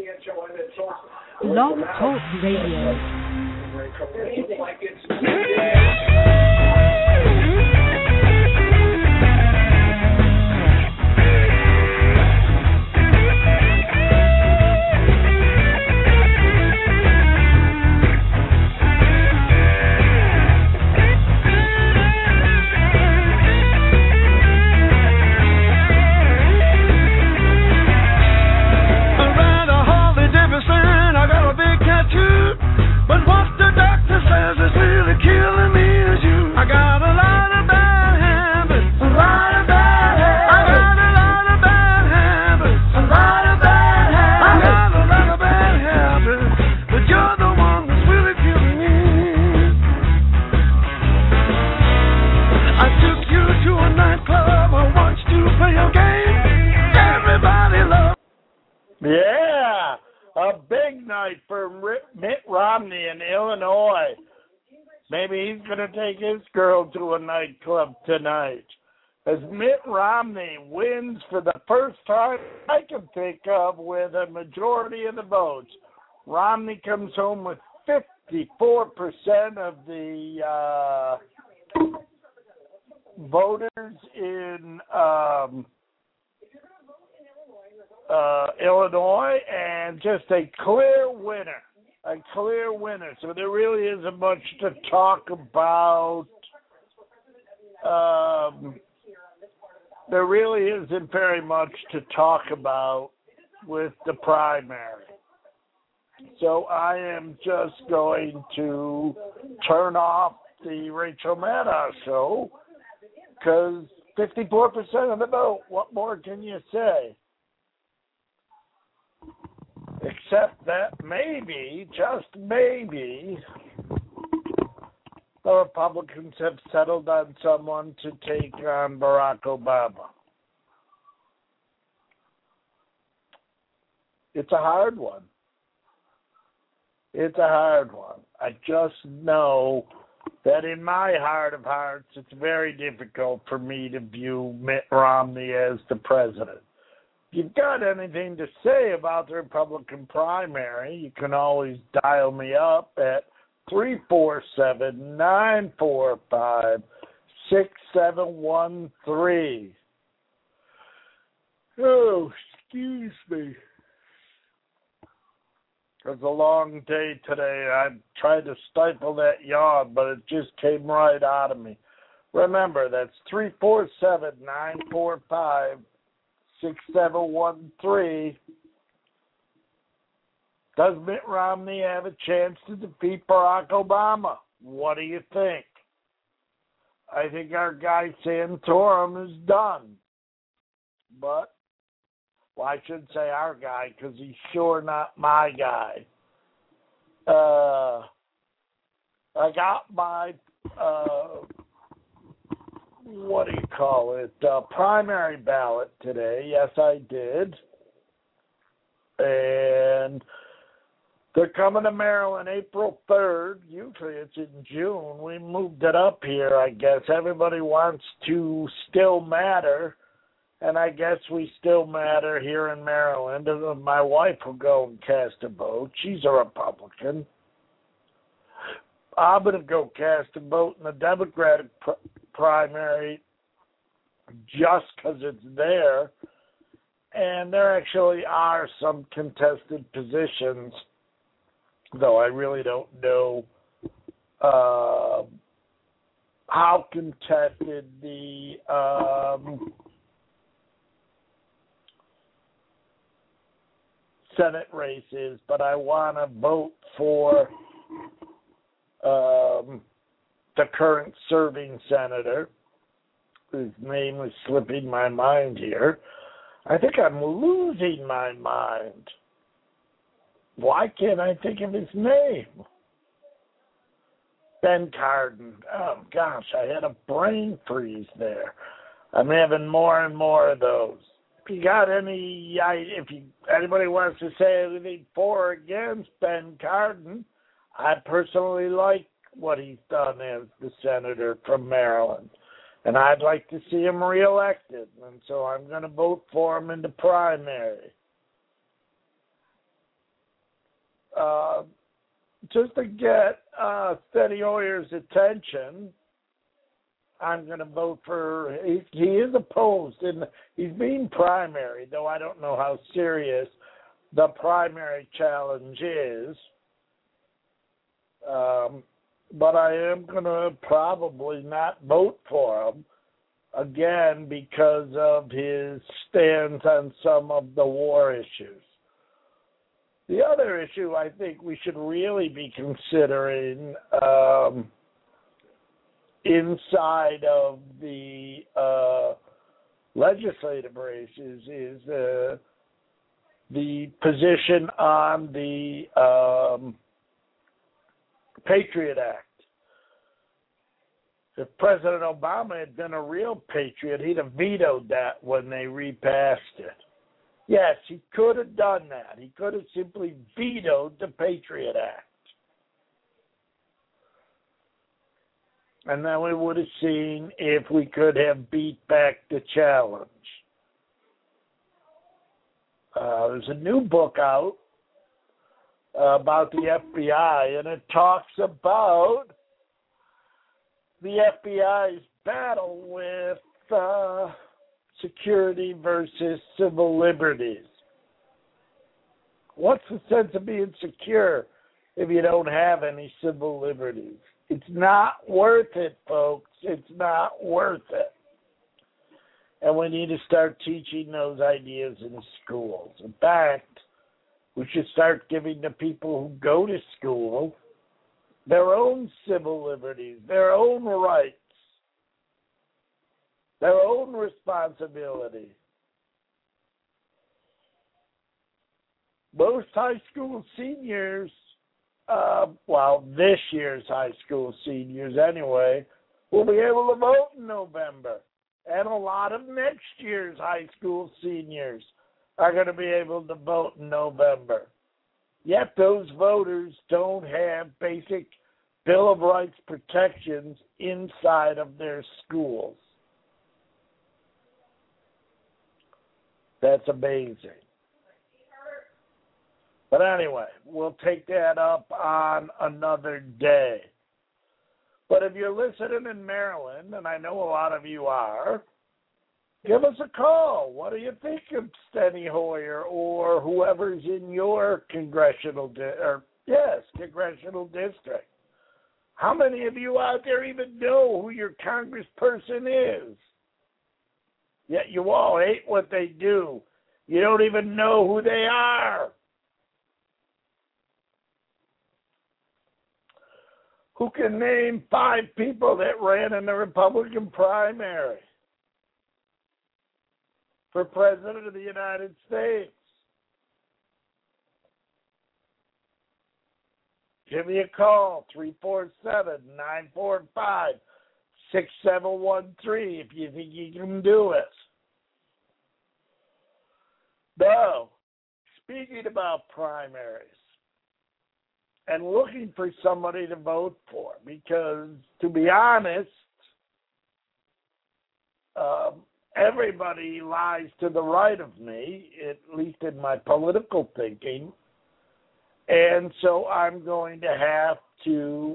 Blog Talk Radio. Yeah, a big night for Mitt Romney in Illinois. Maybe he's going to take his girl to a nightclub tonight. As Mitt Romney wins for the first time I can think of with a majority of the votes. Romney comes home with 54% of the voters in Illinois, and just a clear winner. So there really isn't much to talk about. There really isn't very much to talk about with the primary. So I am just going to turn off the Rachel Maddow show because 54% of the vote. What more can you say? Except that maybe, just maybe, the Republicans have settled on someone to take on Barack Obama. It's a hard one. I just know that in my heart of hearts, it's very difficult for me to view Mitt Romney as the president. If you've got anything to say about the Republican primary, you can always dial me up at 347-945-6713. Oh, excuse me. It was a long day today. I tried to stifle that yawn, but it just came right out of me. Remember, that's 347-945-6713. Does Mitt Romney have a chance to defeat Barack Obama? What do you think? I think our guy Santorum is done. But, well, I shouldn't say our guy because he's sure not my guy. I got my, primary ballot today. Yes, I did. And they're coming to Maryland April 3rd. Usually it's in June. We moved it up here, I guess. Everybody wants to still matter, and I guess we still matter here in Maryland. And my wife will go and cast a vote. She's a Republican. I'm going to go cast a vote in the Democratic primary just because it's there. And there actually are some contested positions, though I really don't know how contested the Senate race is, but I want to vote for the current serving senator, whose name is slipping my mind here. I think I'm losing my mind. Why can't I think of his name? Ben Cardin. Oh, gosh, I had a brain freeze there. I'm having more and more of those. If you got anybody wants to say anything for or against Ben Cardin, I personally like what he's done as the senator from Maryland. And I'd like to see him reelected. And so I'm going to vote for him in the primary. just to get Steny Hoyer's attention, I'm going to vote for. He is opposed, and he's being primary, though I don't know how serious the primary challenge is. But I am going to probably not vote for him, again, because of his stance on some of the war issues. The other issue I think we should really be considering inside of the legislative races is the position on the Patriot Act. If President Obama had been a real patriot, he'd have vetoed that when they repassed it. Yes, he could have done that. He could have simply vetoed the Patriot Act. And then we would have seen if we could have beat back the challenge. There's a new book out about the FBI, and it talks about the FBI's battle with security versus civil liberties. What's the sense of being secure if you don't have any civil liberties? It's not worth it, folks. It's not worth it. And we need to start teaching those ideas in schools. In fact, we should start giving the people who go to school their own civil liberties, their own rights, their own responsibility. Most high school seniors, this year's high school seniors anyway, will be able to vote in November. And a lot of next year's high school seniors are going to be able to vote in November. Yet those voters don't have basic Bill of Rights protections inside of their schools. That's amazing. But anyway, we'll take that up on another day. But if you're listening in Maryland, and I know a lot of you are, give us a call. What do you think of Steny Hoyer or whoever's in your congressional district? How many of you out there even know who your congressperson is? Yet you all hate what they do. You don't even know who they are. Who can name 5 people that ran in the Republican primary for President of the United States? Give me a call, 347-945-6713, if you think you can do it. Now, speaking about primaries, and looking for somebody to vote for, because, to be honest, everybody lies to the right of me, at least in my political thinking, and so I'm going to have to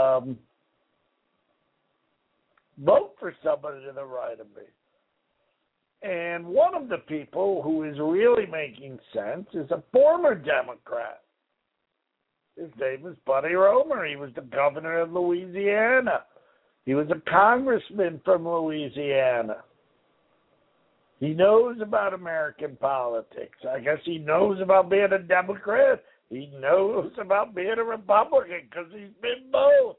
vote for somebody to the right of me. And one of the people who is really making sense is a former Democrat. His name is Buddy Roemer. He was the governor of Louisiana. He was a congressman from Louisiana. He knows about American politics. I guess he knows about being a Democrat. He knows about being a Republican because he's been both.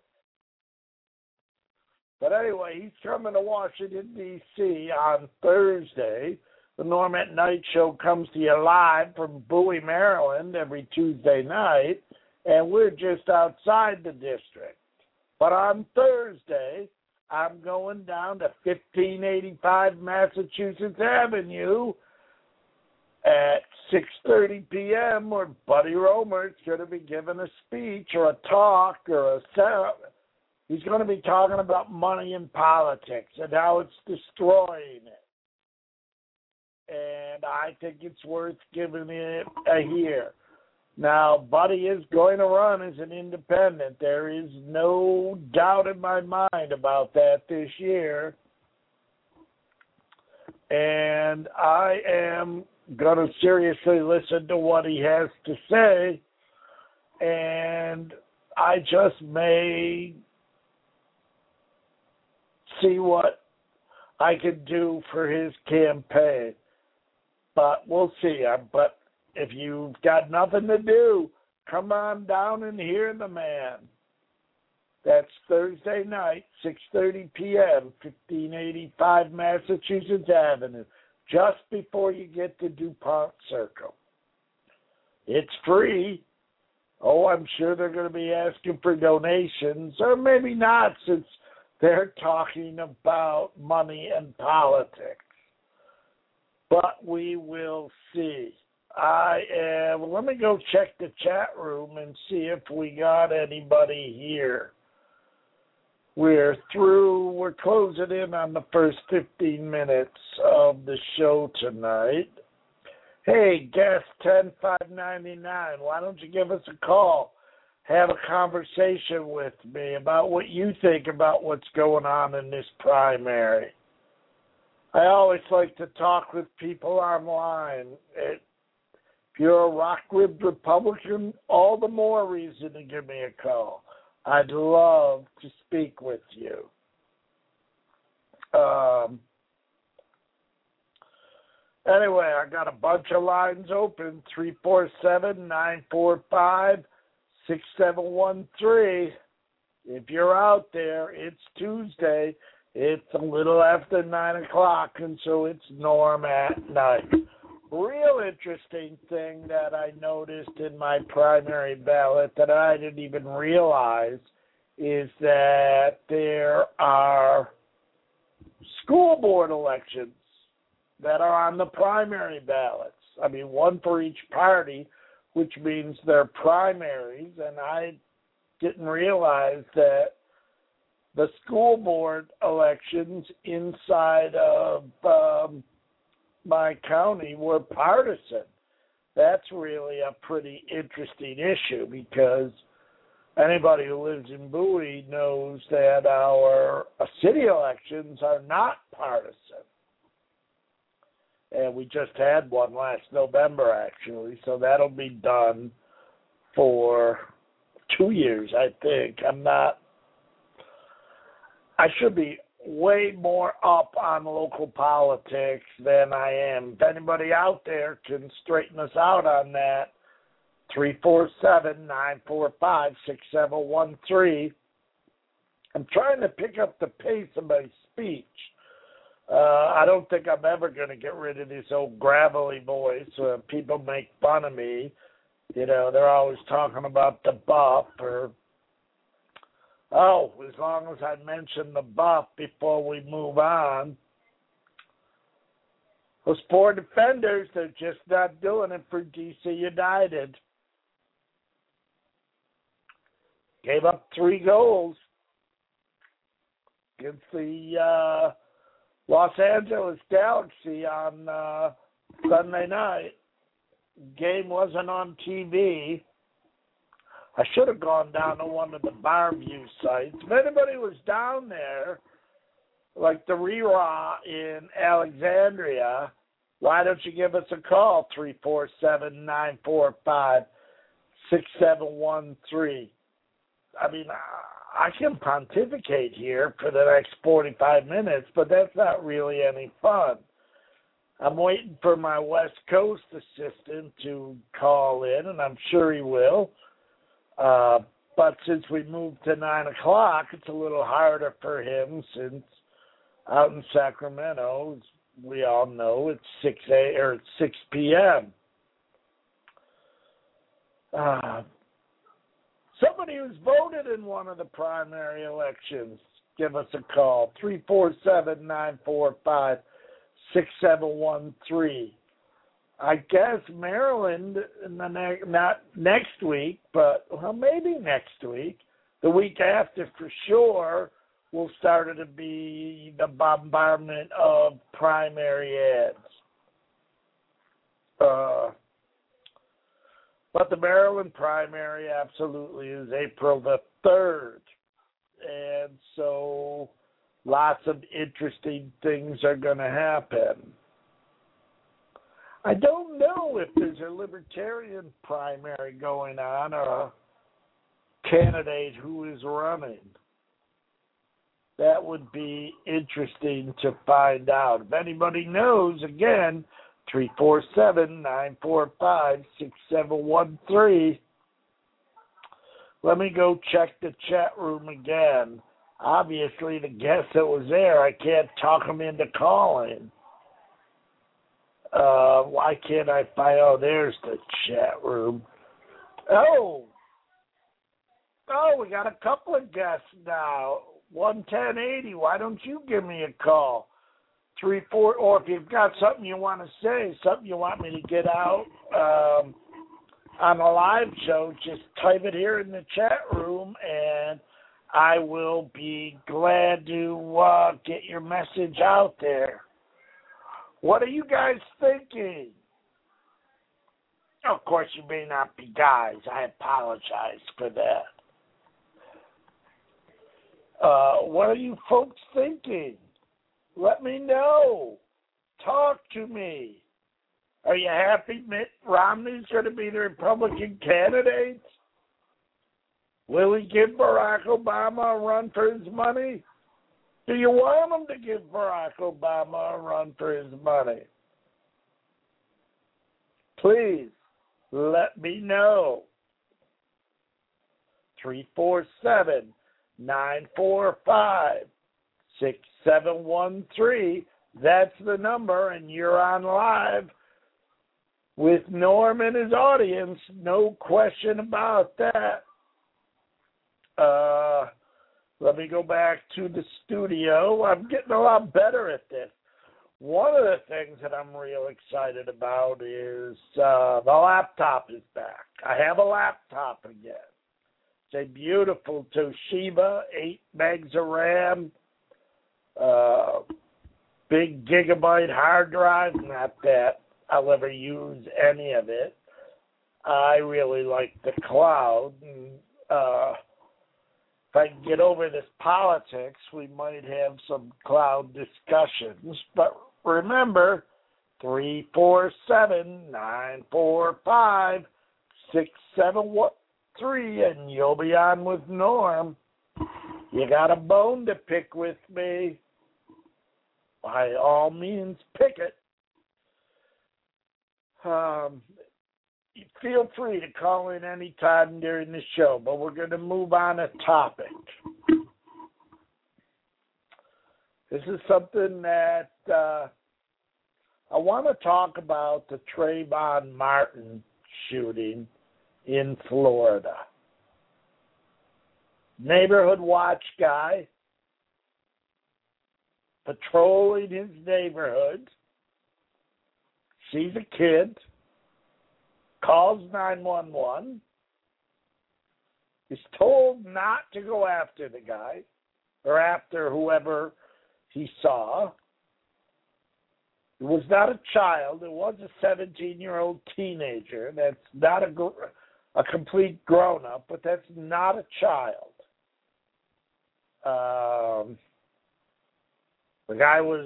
But anyway, he's coming to Washington, D.C. on Thursday. The Norm at Night show comes to you live from Bowie, Maryland every Tuesday night. And we're just outside the district. But on Thursday, I'm going down to 1585 Massachusetts Avenue at 6:30 p.m. where Buddy Roemer is going to be giving a speech or a talk or a set. He's going to be talking about money in politics and how it's destroying it. And I think it's worth giving it a hear. Now, Buddy is going to run as an independent. There is no doubt in my mind about that this year. And I am going to seriously listen to what he has to say. And I just may see what I can do for his campaign. But we'll see. But if you've got nothing to do, come on down and hear the man. That's Thursday night, 6:30 p.m., 1585 Massachusetts Avenue, just before you get to DuPont Circle. It's free. Oh, I'm sure they're going to be asking for donations, or maybe not, since they're talking about money and politics. But we will see. Let me go check the chat room and see if we got anybody here. We're closing in on the first 15 minutes of the show tonight. Hey, guest 10599, why don't you give us a call? Have a conversation with me about what you think about what's going on in this primary. I always like to talk with people online. If you're a rock-ribbed Republican, all the more reason to give me a call. I'd love to speak with you. Anyway, I got a bunch of lines open, 347-945-6713. If you're out there, it's Tuesday. It's a little after 9 o'clock, and so it's Norm at night. Real interesting thing that I noticed in my primary ballot that I didn't even realize is that there are school board elections that are on the primary ballots. I mean, one for each party, which means they're primaries, and I didn't realize that the school board elections inside of my county were partisan. That's really a pretty interesting issue because anybody who lives in Bowie knows that our city elections are not partisan. And we just had one last November, actually, so that'll be done for 2 years, I think. I should be way more up on local politics than I am. If anybody out there can straighten us out on that, 347-945-6713. I'm trying to pick up the pace of my speech. I don't think I'm ever going to get rid of this old gravelly voice. People make fun of me. You know, they're always talking about the buff as long as I mention the buff before we move on. Those poor defenders, they're just not doing it for DC United. Gave up 3 goals against the Los Angeles Galaxy on Sunday night. Game wasn't on TV. I should have gone down to one of the Barview sites. If anybody was down there, like the RERA in Alexandria, why don't you give us a call, 347-945-6713. I mean, I can pontificate here for the next 45 minutes, but that's not really any fun. I'm waiting for my West Coast assistant to call in, and I'm sure he will. But since we moved to 9 o'clock, it's a little harder for him since out in Sacramento, as we all know, it's 6 p.m. Somebody who's voted in one of the primary elections, give us a call, 347-945-6713. I guess Maryland, not next week, but maybe next week, the week after for sure, will start to be the bombardment of primary ads. But the Maryland primary absolutely is April the 3rd. And so lots of interesting things are going to happen. I don't know if there's a Libertarian primary going on or a candidate who is running. That would be interesting to find out. If anybody knows, again, 347-945-6713. Let me go check the chat room again. Obviously, the guest that was there, I can't talk him into calling. Why can't I find... Oh, there's the chat room. Oh, we got a couple of guests now. 11080. Why don't you give me a call? 34, or if you've got something you want to say, something you want me to get out on a live show, just type it here in the chat room, and I will be glad to get your message out there. What are you guys thinking? Of course, you may not be guys. I apologize for that. What are you folks thinking? Let me know. Talk to me. Are you happy Mitt Romney's going to be the Republican candidate? Will he give Barack Obama a run for his money? Do you want him to give Barack Obama a run for his money? Please let me know. 347-945-6713. That's the number, and you're on live with Norm and his audience. No question about that. Let me go back to the studio. I'm getting a lot better at this. One of the things that I'm real excited about is the laptop is back. I have a laptop again. It's a beautiful Toshiba, 8 megs of RAM, big gigabyte hard drive. Not that I'll ever use any of it. I really like the cloud. And, if I can get over this politics, we might have some cloud discussions. But remember, 347-945-6713, and you'll be on with Norm. You got a bone to pick with me? By all means, pick it. Feel free to call in any time during the show, but we're going to move on a topic. This is something that I want to talk about, the Trayvon Martin shooting in Florida. Neighborhood watch guy patrolling his neighborhood, sees a kid, calls 911, is told not to go after the guy or after whoever he saw. It was not a child. It was a 17-year-old teenager. That's not a complete grown-up, but that's not a child. The guy was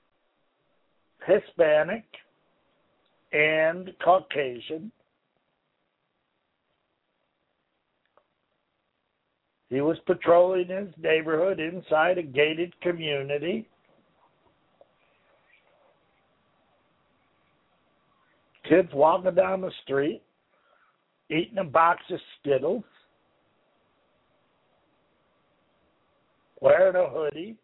Hispanic and Caucasian. He was patrolling his neighborhood inside a gated community. Kids walking down the street, eating a box of Skittles, wearing a hoodie.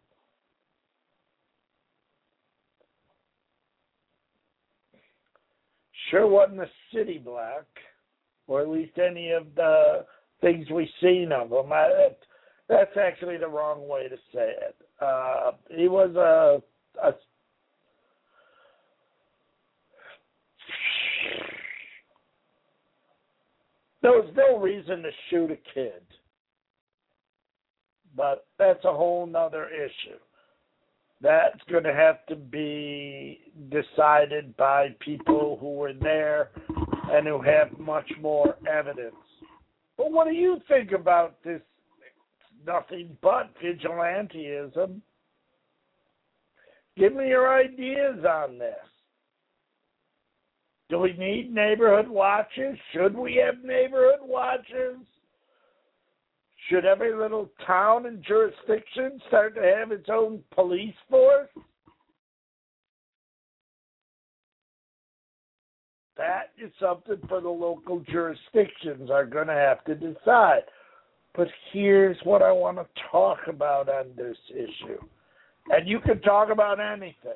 Sure wasn't a city black, or at least any of the things we've seen of him. That's actually the wrong way to say it. He was a there was no reason to shoot a kid, but that's a whole nother issue. That's going to have to be decided by people who were there and who have much more evidence. But what do you think about this? It's nothing but vigilantism. Give me your ideas on this. Do we need neighborhood watches? Should we have neighborhood watches? Should every little town and jurisdiction start to have its own police force? That is something for the local jurisdictions are going to have to decide. But here's what I want to talk about on this issue. And you can talk about anything.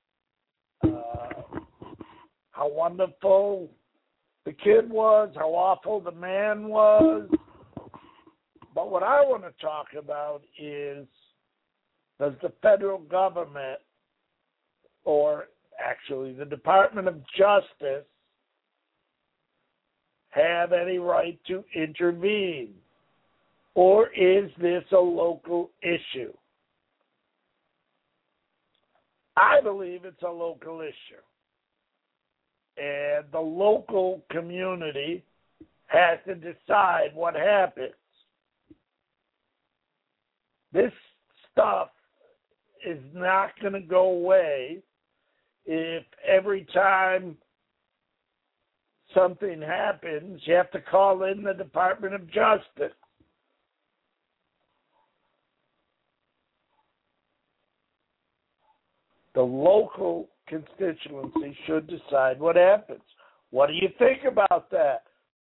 How wonderful the kid was, how awful the man was. But what I want to talk about is, does the federal government, or actually the Department of Justice, have any right to intervene? Or is this a local issue? I believe it's a local issue. And the local community has to decide what happens. This stuff is not going to go away if every time something happens, you have to call in the Department of Justice. The local constituency should decide what happens. What do you think about that?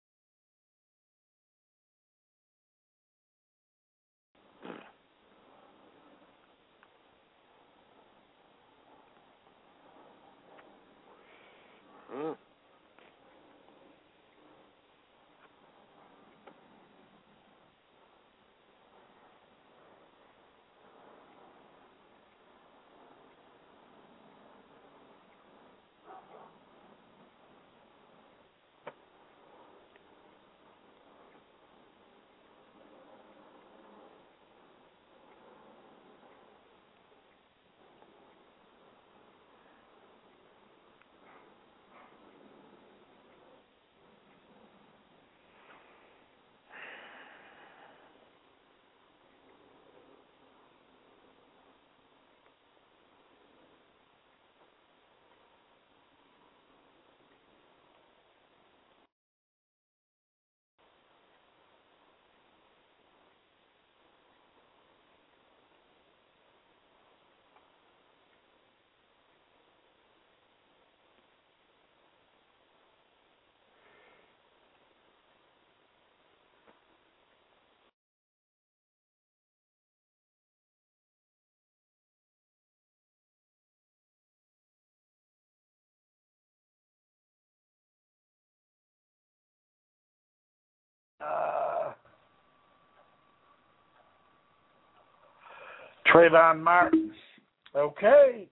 Trayvon Martin. Okay.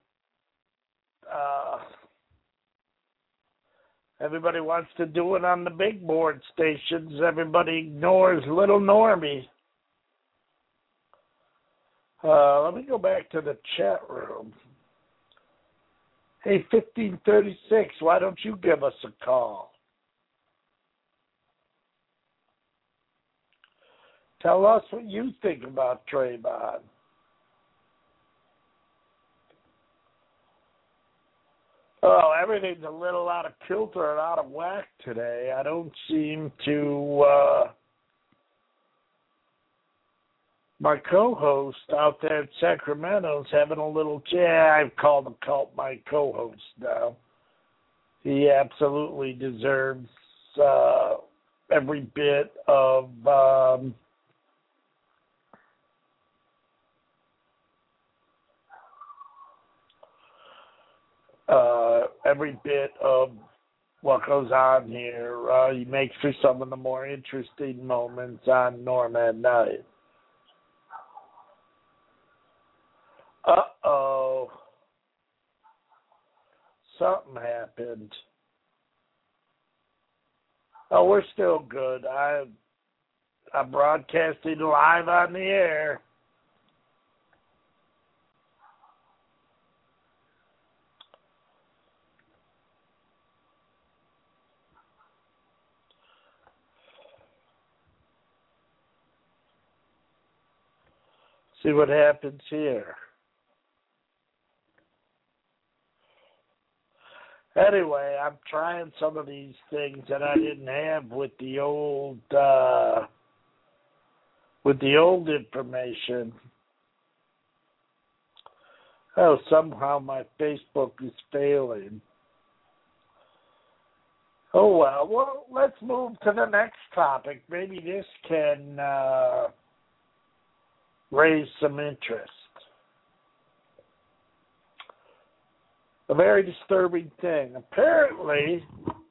Everybody wants to do it on the big board stations. Everybody ignores little Normie. Let me go back to the chat room. Hey, 1536, why don't you give us a call? Tell us what you think about Trayvon. Oh, everything's a little out of kilter and out of whack today. I don't seem to... my co-host out there in Sacramento's having a little... Yeah, I've called him Cult my co-host now. He absolutely deserves every bit of... every bit of what goes on here. He makes for some of the more interesting moments on Norm at Night. Uh-oh. Something happened. Oh, we're still good. I'm broadcasting live on the air. See what happens here. Anyway, I'm trying some of these things that I didn't have with the old information. Oh, somehow my Facebook is failing. Oh, well, let's move to the next topic. Maybe this can raise some interest. A very disturbing thing. Apparently,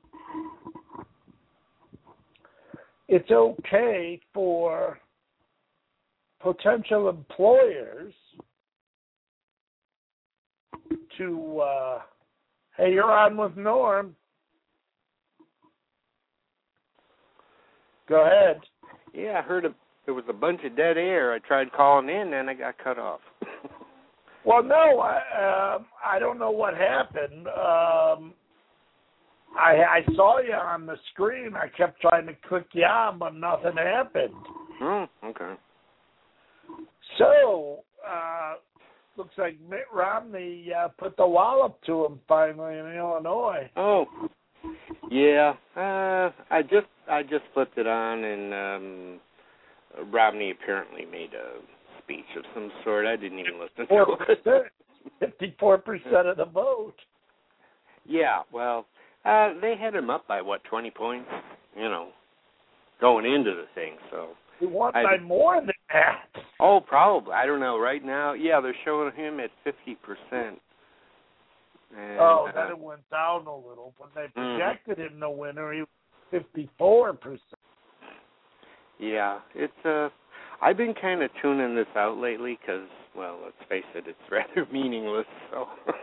it's okay for potential employers to, hey, you're on with Norm. Go ahead. Yeah, I heard there was a bunch of dead air. I tried calling in, and I got cut off. Well, no, I don't know what happened. I saw you on the screen. I kept trying to click you on, but nothing happened. Oh, okay. So, looks like Mitt Romney put the wallop to him finally in Illinois. Oh, yeah. I just flipped it on, and Romney apparently made a speech of some sort. I didn't even listen to it. 54% of the vote. Yeah, well, they had him up by, 20 points, going into the thing, so. He won by more than that. Oh, probably. I don't know. Right now, yeah, they're showing him at 50%. And, then it went down a little. When they projected him the winner, he was 54%. Yeah, it's I've been kind of tuning this out lately because, well, let's face it, it's rather meaningless. So,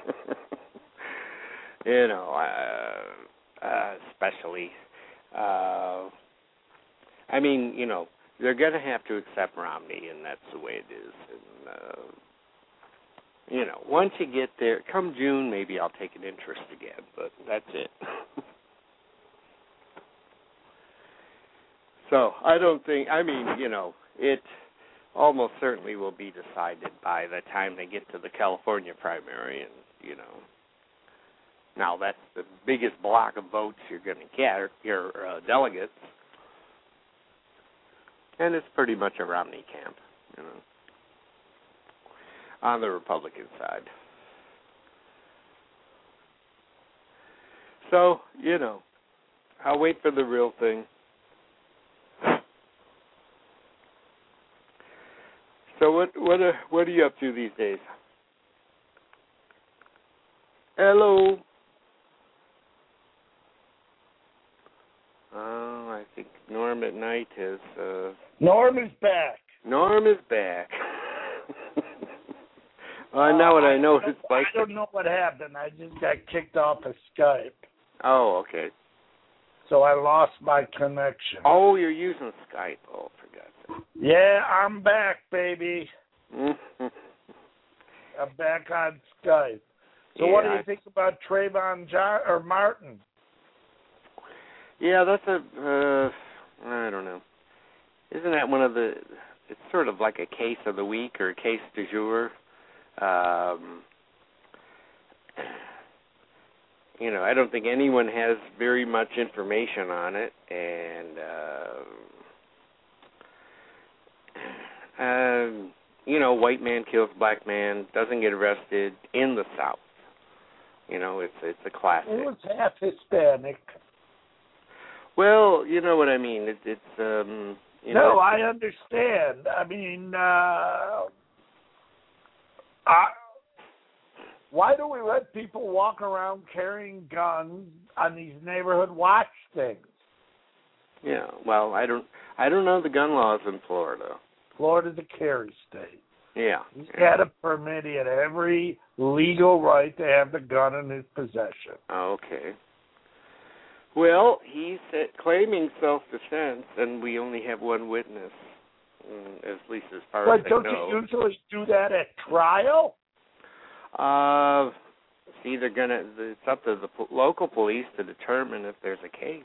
especially, I mean, they're going to have to accept Romney, and that's the way it is. And, once you get there, come June, maybe I'll take an interest again, but that's it. So I don't think, it almost certainly will be decided by the time they get to the California primary, and, now that's the biggest block of votes you're going to get, your delegates, and it's pretty much a Romney camp, on the Republican side. So, I'll wait for the real thing. So what are you up to these days? Hello. Oh, I think Norm at night has. Norm is back. Norm is back. Now what I know is like. I don't know what happened. I just got kicked off of Skype. Oh, okay. So I lost my connection. Oh, you're using Skype. Oh, for God's sake. Yeah, I'm back, baby. I'm back on Skype. So what do you think about Trayvon Martin? Yeah, that's I don't know. Isn't that one of the, it's sort of like a case of the week or a case du jour. I don't think anyone has very much information on it, and white man kills black man, doesn't get arrested in the South. It's a classic. It was half Hispanic. Well, you know what I mean. It's No, I understand. I mean, why do we let people walk around carrying guns on these neighborhood watch things? Yeah, well, I don't know the gun laws in Florida. Florida's a carry state. Yeah. He's got a permit. He had every legal right to have the gun in his possession. Okay. Well, he's claiming self-defense, and we only have one witness, at least as far as I know. But don't you usually do that at trial? It's up to the local police to determine if there's a case.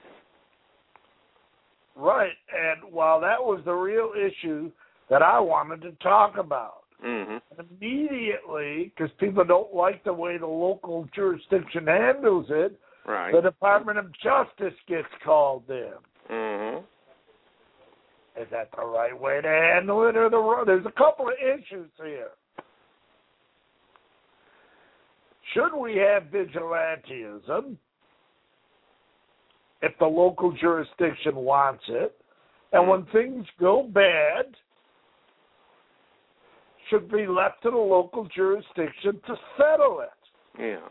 Right, and that was the real issue that I wanted to talk about. Mm-hmm. And immediately, because people don't like the way the local jurisdiction handles it, Right. the Department of Justice gets called in. Mm-hmm. Is that the right way to handle it or the wrong? There's a couple of issues here. Should we have vigilantism if the local jurisdiction wants it? And when things go bad, should be left to the local jurisdiction to settle it? Yeah.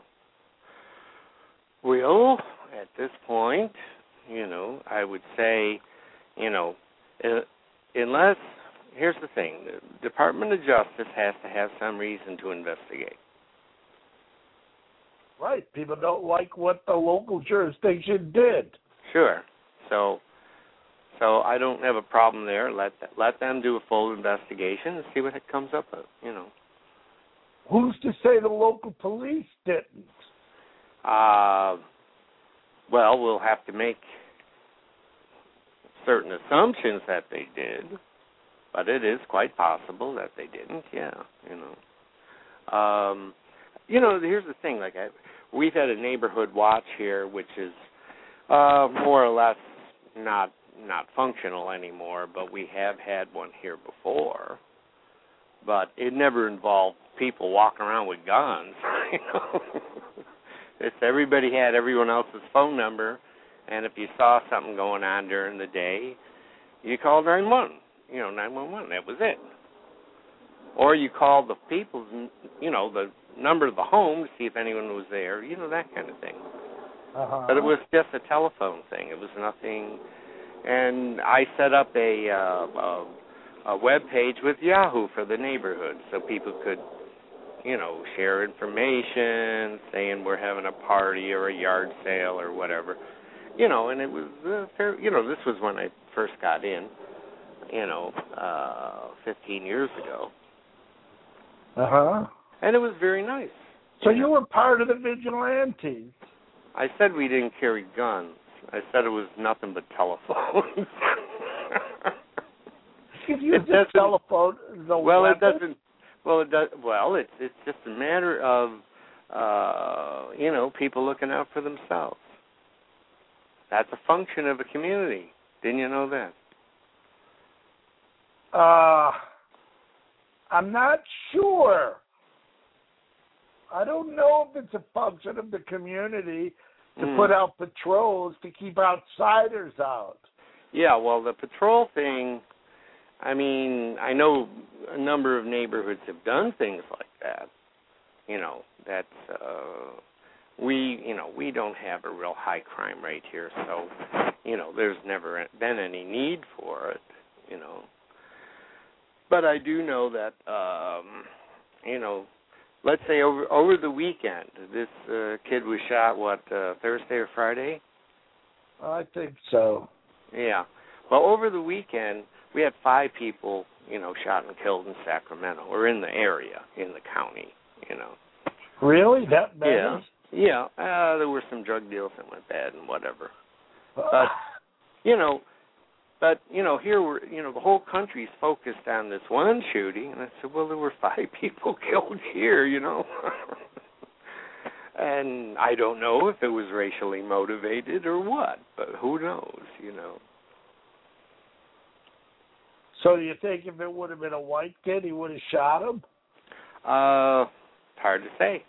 Well, at this point, I would say, unless, here's the thing, the Department of Justice has to have some reason to investigate. Right. People don't like what the local jurisdiction did. Sure. So I don't have a problem there. Let them do a full investigation and see what it comes up with, Who's to say the local police didn't? Well, we'll have to make certain assumptions that they did, but it is quite possible that they didn't. Yeah, here's the thing. We've had a neighborhood watch here, which is more or less not functional anymore, but we have had one here before. But it never involved people walking around with guns. It's everybody had everyone else's phone number, and if you saw something going on during the day, you called 911. 911. That was it. Or you called the people's, the number of the home to see if anyone was there. That kind of thing. Uh-huh. But it was just a telephone thing. It was nothing. And I set up a web page with Yahoo for the neighborhood, so people could, share information, saying we're having a party or a yard sale or whatever, and it was fair. This was when I first got in, 15 years ago. Uh-huh. And it was very nice. So you were part of the vigilantes. I said we didn't carry guns. I said it was nothing but telephones. If you use a telephone, it doesn't. Well, it does. Well, it's just a matter of people looking out for themselves. That's a function of a community. Didn't you know that? I'm not sure. I don't know if it's a function of the community to put out patrols to keep outsiders out. Yeah, well, the patrol thing, I mean, I know a number of neighborhoods have done things like that. We don't have a real high crime rate here, so, there's never been any need for it, But I do know that, let's say over the weekend, this kid was shot, Thursday or Friday? I think so. Yeah. Well, over the weekend, we had 5 people, shot and killed in Sacramento, or in the area, in the county, Really? That bad? Yeah. There were some drug deals that went bad and whatever. But, here we're, the whole country's focused on this one shooting, and I said, well, there were 5 people killed here, And I don't know if it was racially motivated or what, but who knows, So do you think if it would have been a white kid, he would have shot him? Hard to say.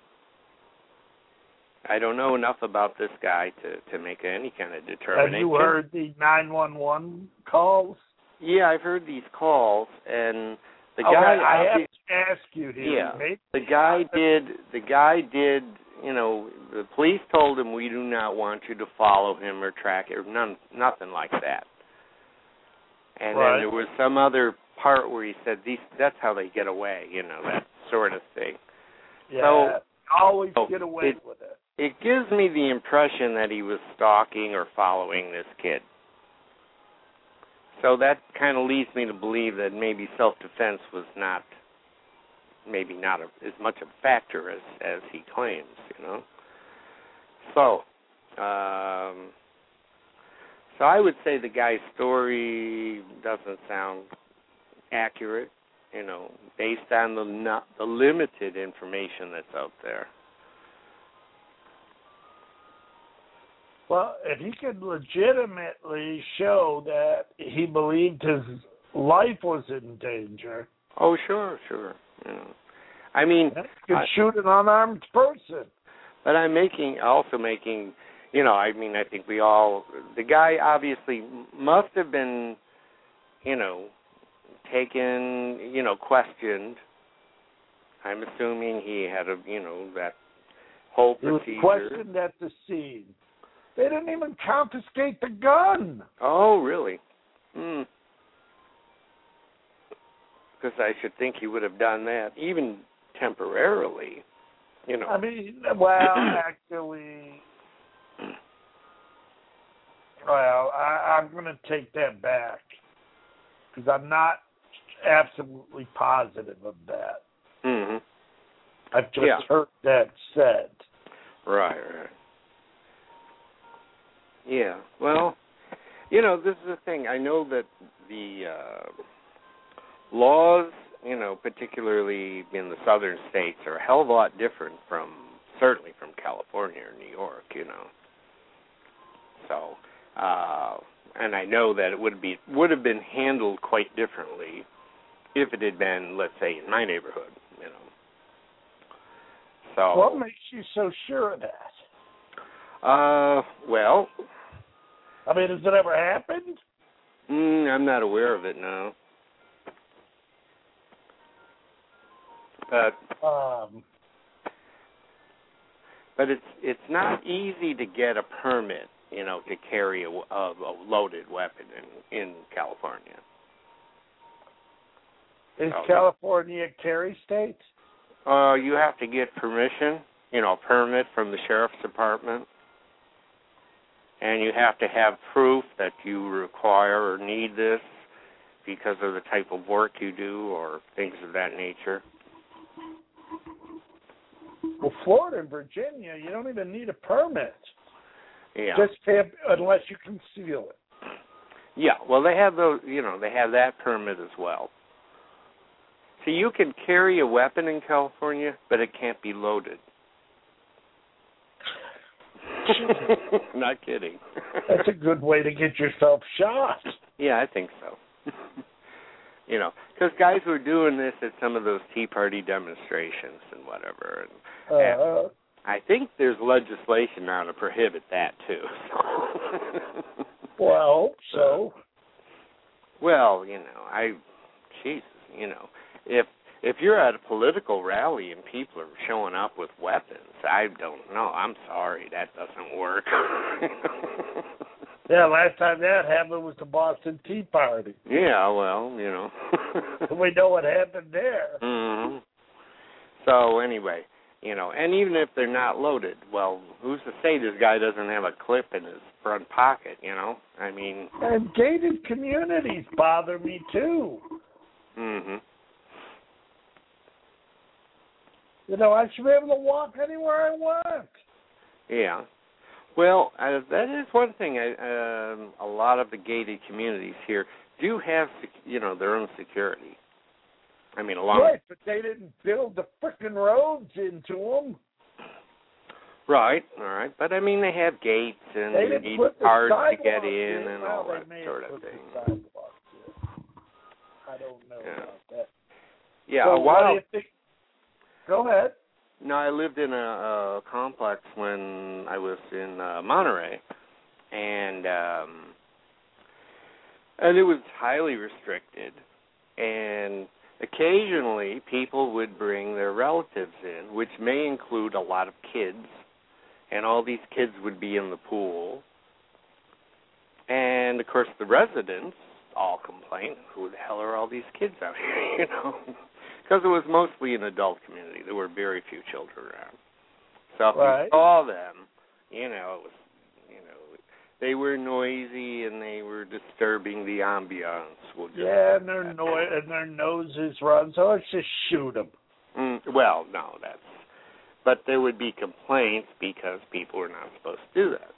I don't know enough about this guy to make any kind of determination. Have you heard the 911 calls? Yeah, I've heard these calls, and the guy. guy. I have to ask you here. Yeah, the guy did. The police told him we do not want you to follow him or track it, or nothing like that. And right. Then there was some other part where he said that's how they get away, that sort of thing. Yeah, so, always get away with it. It gives me the impression that he was stalking or following this kid. So that kind of leads me to believe that maybe self-defense was not as much a factor as he claims, So, so I would say the guy's story doesn't sound accurate, based on the limited information that's out there. Well, if he could legitimately show that he believed his life was in danger. Oh, sure. I mean, you could shoot an unarmed person. But I'm also making, I think the guy obviously must have been, taken, questioned. I'm assuming he had that whole procedure. He was questioned at the scene. They didn't even confiscate the gun. Oh, really? Because I should think he would have done that, even temporarily, I mean, well, actually, I'm going to take that back because I'm not absolutely positive of that. Mm-hmm. I've just heard that said. Right. Yeah. Well, this is the thing. I know that the laws, particularly in the southern states, are a hell of a lot different certainly from California or New York, So, and I know that it would have been handled quite differently if it had been, let's say, in my neighborhood, So. What makes you so sure of that? Well. I mean, has it ever happened? I'm not aware of it, no. But it's not easy to get a permit, to carry a loaded weapon in California. Is California a carry state? You have to get permission, permit from the sheriff's department, and you have to have proof that you require or need this because of the type of work you do or things of that nature. Well, Florida and Virginia, you don't even need a permit. Yeah. Just unless you conceal it. Yeah, well, they have those, they have that permit as well. So you can carry a weapon in California, but it can't be loaded. Not kidding. That's a good way to get yourself shot. Yeah, I think so. Because guys were doing this at some of those Tea Party demonstrations and whatever. And I think there's legislation now to prohibit that, too. Well, I hope so. Well, if you're at a political rally and people are showing up with weapons, I don't know. I'm sorry, that doesn't work. Yeah, last time that happened was the Boston Tea Party. Yeah, well, We know what happened there. Mm-hmm. So anyway, and even if they're not loaded, well, who's to say this guy doesn't have a clip in his front pocket, I mean... And gated communities bother me, too. Mm-hmm. I should be able to walk anywhere I want. Yeah. Well, that is one thing. A lot of the gated communities here do have, their own security. I mean, Right, but they didn't build the frickin' roads into them. Right, all right. But, I mean, they have gates and you need cars to get in and all that sort of thing. I don't know about that. Yeah, so a while... What do you think? Go ahead. No, I lived in a complex when I was in Monterey, and it was highly restricted. And occasionally, people would bring their relatives in, which may include a lot of kids, and all these kids would be in the pool. And of course, the residents all complained, "Who the hell are all these kids out here?" Because it was mostly an adult community. There were very few children around. So if you saw them, it was, they were noisy and they were disturbing the ambiance. And their noses run, so let's just shoot them. Well, no, but there would be complaints because people were not supposed to do that.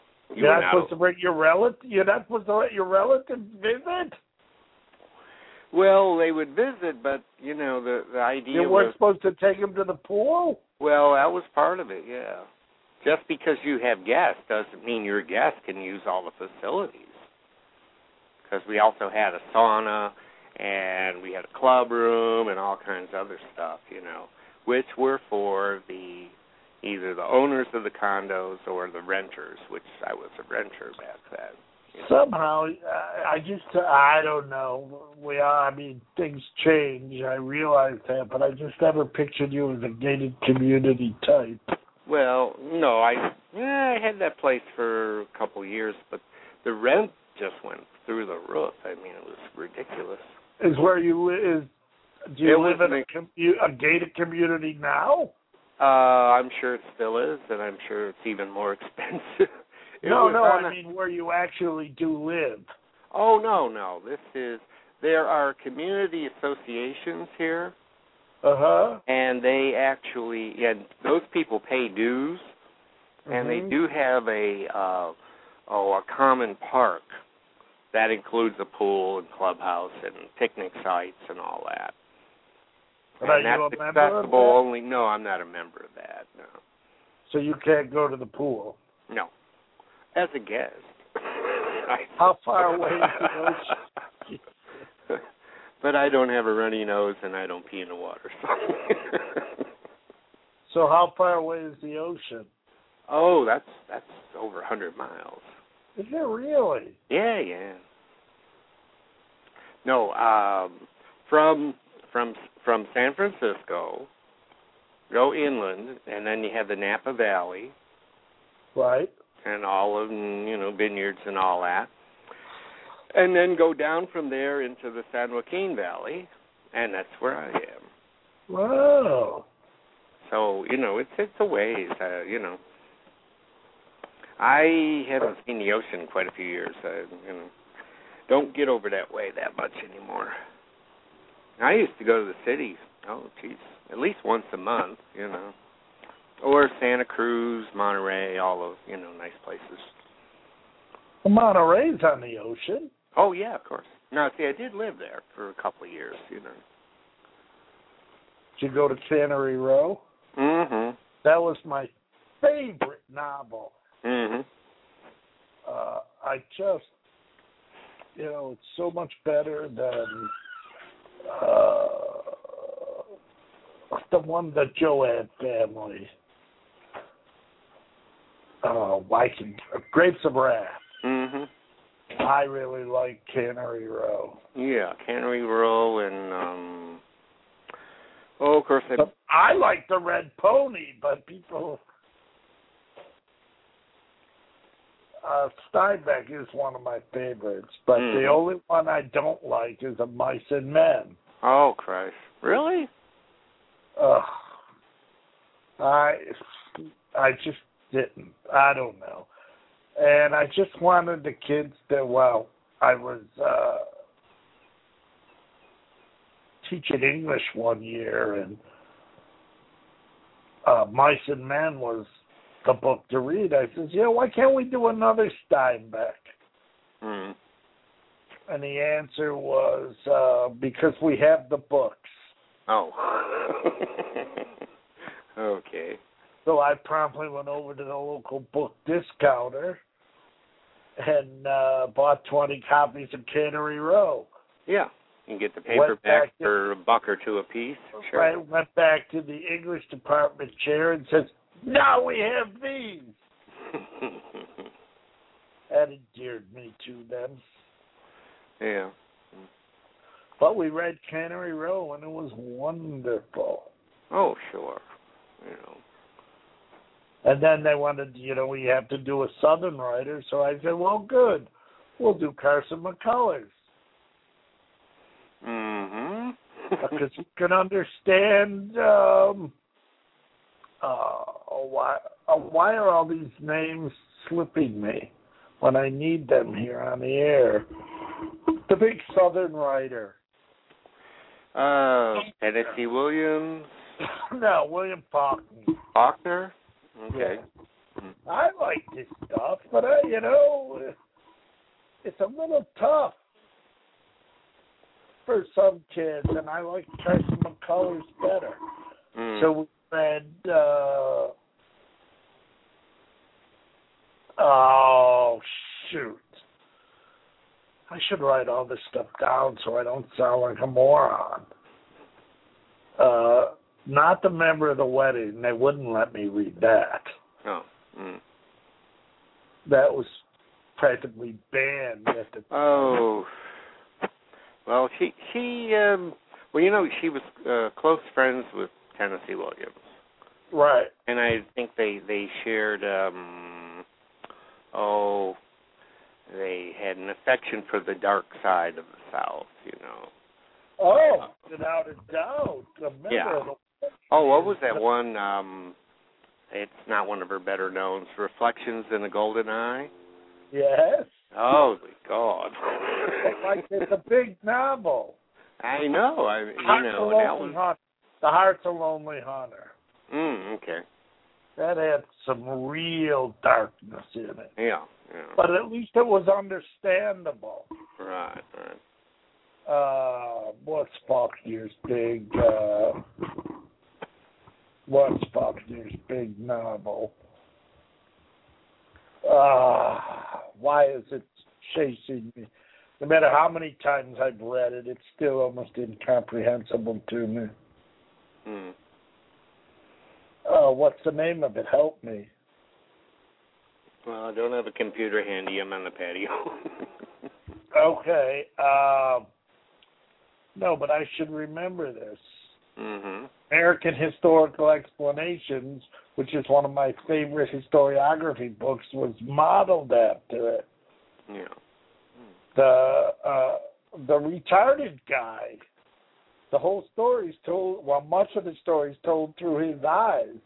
You're not supposed to bring your relative. You're not supposed to let your relative visit. Well, they would visit, but, the idea You weren't was... supposed to take them to the pool? Well, that was part of it, yeah. Just because you have guests doesn't mean your guests can use all the facilities. Because we also had a sauna, and we had a club room, and all kinds of other stuff, which were for either the owners of the condos or the renters, which I was a renter back then. Somehow, I don't know. Things change. I realize that, but I just never pictured you as a gated community type. Well, no, I had that place for a couple of years, but the rent just went through the roof. It was ridiculous. Is where you live? Do you live in a gated community now? I'm sure it still is, and I'm sure it's even more expensive. Where you actually do live. Oh, no. There are community associations here. Uh-huh. And they actually, those people pay dues, and they do have a common park that includes a pool and clubhouse and picnic sites and all that. But and are you that's a member of accessible that? only. No, I'm not a member of that. No. So you can't go to the pool? No. As a guest. How far away is the ocean? But I don't have a runny nose and I don't pee in the water. So how far away is the ocean? Oh, that's over 100 miles. Is it really? Yeah. No, from San Francisco, go inland, and then you have the Napa Valley. Right. And olive and, vineyards and all that. And then go down from there into the San Joaquin Valley, and that's where I am. Wow. So, it's a ways, I haven't seen the ocean in quite a few years. Don't get over that way that much anymore. I used to go to the city, at least once a month, Or Santa Cruz, Monterey, all those, nice places. Well, Monterey's on the ocean. Oh, yeah, of course. No, see, I did live there for a couple of years, Did you go to Cannery Row? Mm-hmm. That was my favorite novel. Mm-hmm. I just, it's so much better than the one, the Joad family. Grapes of Wrath. Mm-hmm. I really like Cannery Row. Yeah, Cannery Row and, of course. I like the Red Pony, but people... Steinbeck is one of my favorites, but the only one I don't like is A Mice and Men. Oh, Christ. Really? I just didn't. I don't know. And I just wanted the kids that, I was teaching English one year, and Mice and Men was the book to read. I said, why can't we do another Steinbeck? Mm. And the answer was, because we have the books. Oh. Okay. So I promptly went over to the local book discounter and bought 20 copies of Cannery Row. Yeah. You can get the paperback for $1 or $2 a piece. Sure. I went back to the English department chair and said, now we have these. That endeared me to them. Yeah. But we read Cannery Row, and it was wonderful. Oh, sure. And then they wanted, we have to do a Southern writer, so I said, well, good. We'll do Carson McCullers. Mm-hmm. Because you can understand why are all these names slipping me when I need them here on the air? The big Southern writer. Tennessee Williams? No, William Faulkner. Faulkner? Okay. Yeah. I like this stuff, but, it's a little tough. for some kids, and I like Tracy McCullers better. So we read, oh, shoot. I should write all this stuff down so I don't sound like a moron. Not the Member of the Wedding. They wouldn't let me read that. Oh. That was practically banned at the time. Oh. Well, she was close friends with Tennessee Williams. Right. And I think they shared, they had an affection for the dark side of the South, Oh, without a doubt. What was that one? It's not one of her better knowns. Reflections in the Golden Eye? Yes. Oh, my God. It's a big novel. I know. The Heart's a Lonely Hunter. Okay. That had some real darkness in it. Yeah. But at least it was understandable. Right. What's Faulkner's big novel? Why is it chasing me? No matter how many times I've read it, it's still almost incomprehensible to me. What's the name of it? Help me. Well, I don't have a computer handy. I'm on the patio. Okay. No, but I should remember this. American Historical Explanations, which is one of my favorite historiography books, was modeled after it. Yeah. The retarded guy, the whole story's told, much of the story's told through his eyes.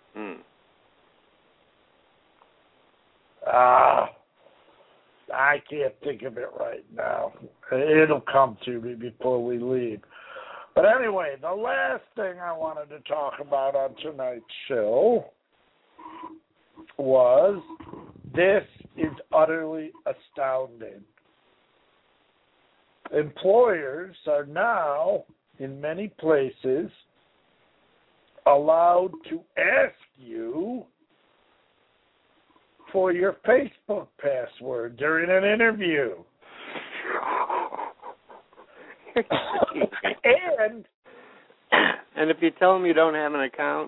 I can't think of it right now. It'll come to me before we leave. But anyway, the last thing I wanted to talk about on tonight's show was, this is utterly astounding. Employers are now, in many places, allowed to ask you for your Facebook password during an interview. And if you tell them you don't have an account,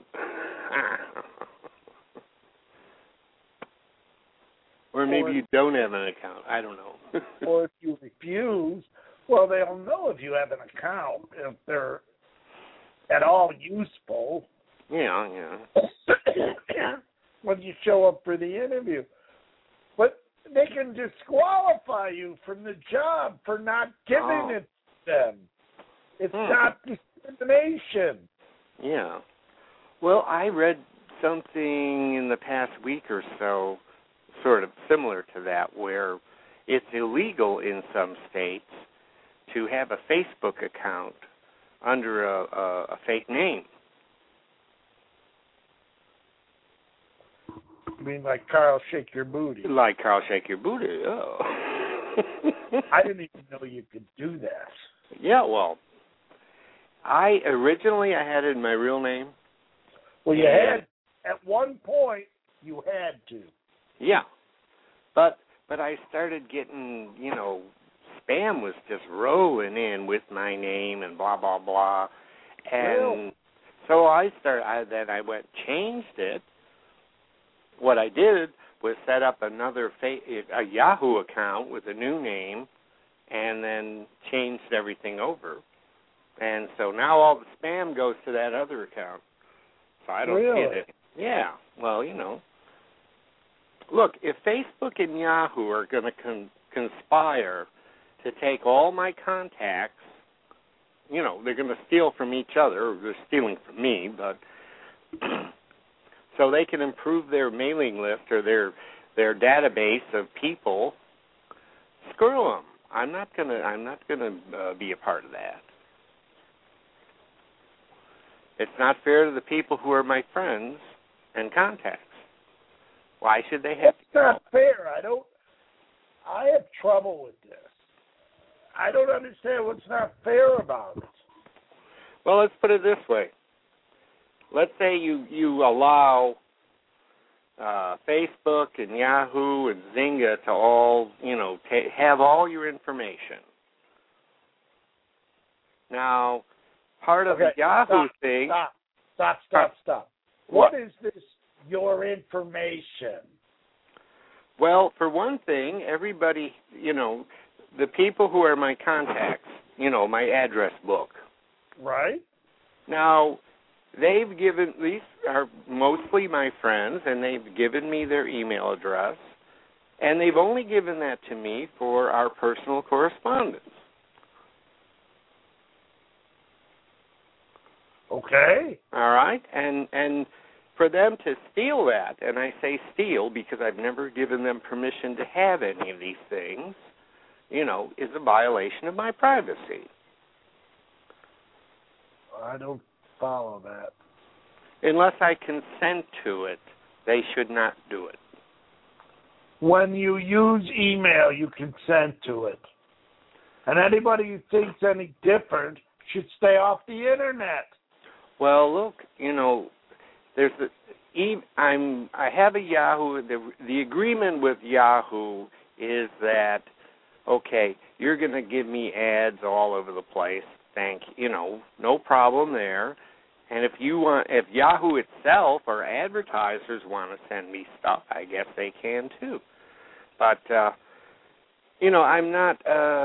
or maybe you don't have an account, I don't know. Or if you refuse, well, they'll know if you have an account, if they're at all useful. Yeah. When you show up for the interview. But they can disqualify you from the job for not giving it to them. It's not discrimination. Yeah. Well, I read something in the past week or so sort of similar to that, where it's illegal in some states to have a Facebook account under a fake name. You mean like Carl Shake Your Booty? Like Carl Shake Your Booty, oh. I didn't even know you could do that. Yeah, well, I had it in my real name. Well, you had, at one point, you had to. Yeah. But I started getting, spam was just rolling in with my name and blah, blah, blah. And so I changed it. What I did was set up a Yahoo account with a new name and then changed everything over. And so now all the spam goes to that other account. So I don't get it. Yeah. Well, Look, if Facebook and Yahoo are going to conspire to take all my contacts, they're going to steal from each other. Or they're stealing from me, but so they can improve their mailing list or their database of people. Screw them. I'm not gonna be a part of that. It's not fair to the people who are my friends and contacts. Why should they have? It's not fair. I have trouble with this. I don't understand what's not fair about it. Well, let's put it this way. Let's say you allow Facebook and Yahoo and Zynga to all, have all your information. Now, part of the Yahoo thing... Stop. What is this, your information? Well, for one thing, everybody, the people who are my contacts, my address book. Right. Now, these are mostly my friends, and they've given me their email address, and they've only given that to me for our personal correspondence. Okay. All right, and for them to steal that, and I say steal because I've never given them permission to have any of these things, is a violation of my privacy. I don't follow that. Unless I consent to it, they should not do it. When you use email, you consent to it. And anybody who thinks any different should stay off the Internet. Well, look, there's I have a Yahoo. The agreement with Yahoo is that, okay, you're going to give me ads all over the place. No problem there. And if Yahoo itself or advertisers want to send me stuff, I guess they can too. But I'm not.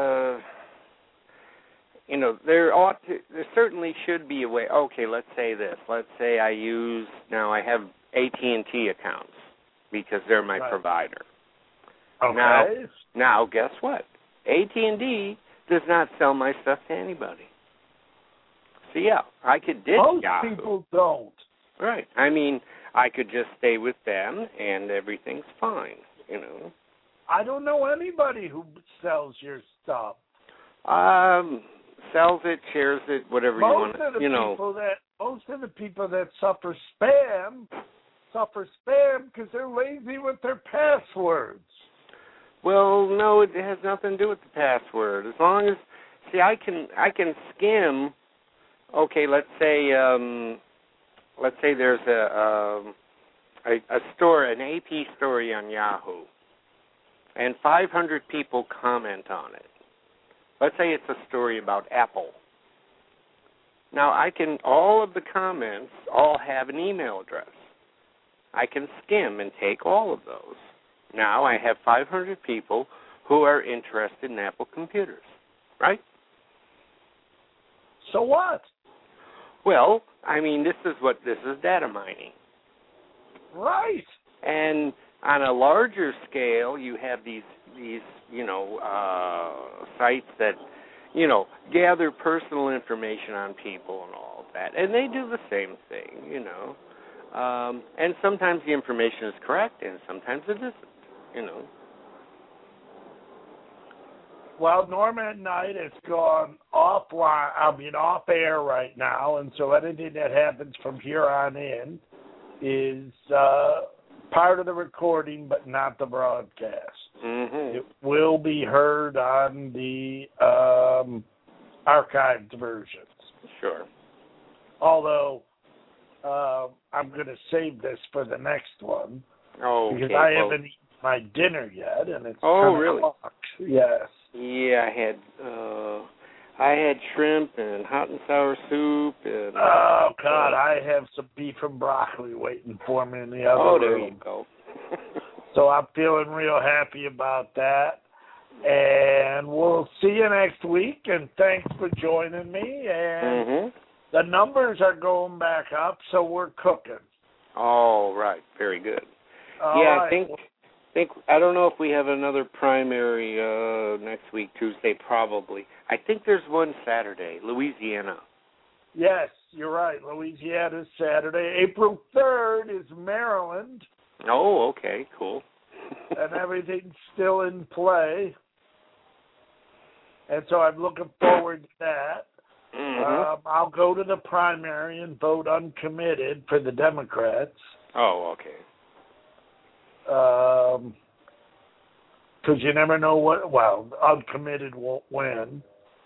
There certainly should be a way. Okay, let's say this. Let's say I have AT&T accounts because they're my provider. Okay. Now, guess what? AT&T does not sell my stuff to anybody. So, yeah, I could ditch Yahoo. Most people don't. Right. I mean, I could just stay with them and everything's fine, I don't know anybody who sells your stuff. Sells it, shares it, whatever you want to, Most of the people that suffer spam because they're lazy with their passwords. Well, no, it has nothing to do with the password. As long as, I can skim. Okay, let's say there's a story, an AP story on Yahoo, and 500 people comment on it. Let's say it's a story about Apple. Now, all of the comments all have an email address. I can skim and take all of those. Now I have 500 people who are interested in Apple computers, right? So what? Well, this is data mining. Right. And on a larger scale, you have these sites that, gather personal information on people and all of that. And they do the same thing, And sometimes the information is correct and sometimes it isn't, Well, Norma at Night has gone off air right now, and so anything that happens from here on in is part of the recording, but not the broadcast. Mm-hmm. It will be heard on the archived versions. Sure. Although I'm going to save this for the next one. Oh, because I haven't eaten my dinner yet, and it's 10 really? o'clock. Yes. Yeah, I had shrimp and hot and sour soup and. Oh God, I have some beef and broccoli waiting for me in the other room. Oh, there you go. So I'm feeling real happy about that. And we'll see you next week, and thanks for joining me. And the numbers are going back up, so we're cooking. All right, very good. All right. I think I don't know if we have another primary next week, Tuesday, probably. I think there's one Saturday, Louisiana. Yes, you're right. Louisiana's Saturday. April 3rd is Maryland. Oh, okay, cool. And everything's still in play. And so I'm looking forward to that. Mm-hmm. I'll go to the primary and vote uncommitted for the Democrats. Oh, okay. because you never know uncommitted won't win.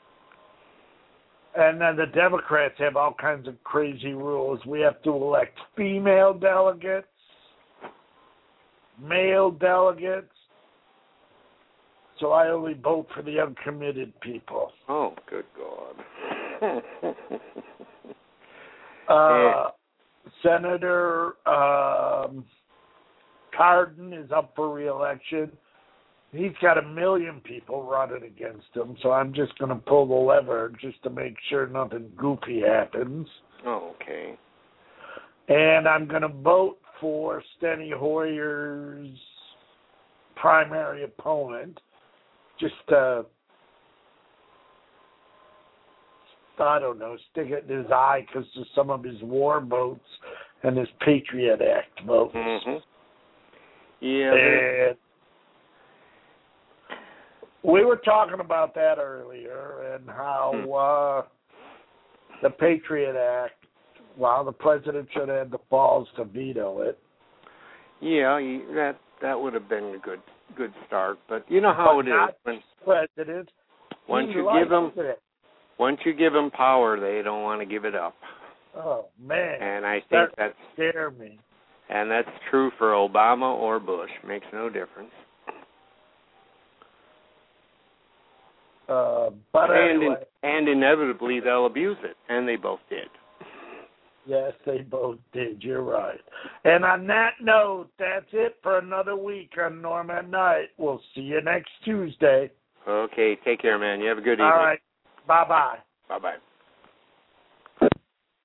And then the Democrats have all kinds of crazy rules. We have to elect female delegates, male delegates. So I only vote for the uncommitted people. Oh, good God. Senator Cardin is up for re-election. He's got 1 million people running against him, so I'm just going to pull the lever just to make sure nothing goofy happens. Oh, okay. And I'm going to vote for Steny Hoyer's primary opponent, just to, I don't know, stick it in his eye because of some of his war votes and his Patriot Act votes. Mm-hmm. Yeah. And we were talking about that earlier and how the Patriot Act, the president should have the balls to veto it. Yeah, that would have been a good start. But you know how it is when president. Once you give them power, they don't want to give it up. Oh man! And I think that scared me. And that's true for Obama or Bush. Makes no difference. But anyway. And inevitably they'll abuse it, and they both did. Yes, they both did. You're right. And on that note, that's it for another week on Norm at Night. We'll see you next Tuesday. Okay, take care, man. You have a good evening. All right. Bye-bye. Bye-bye.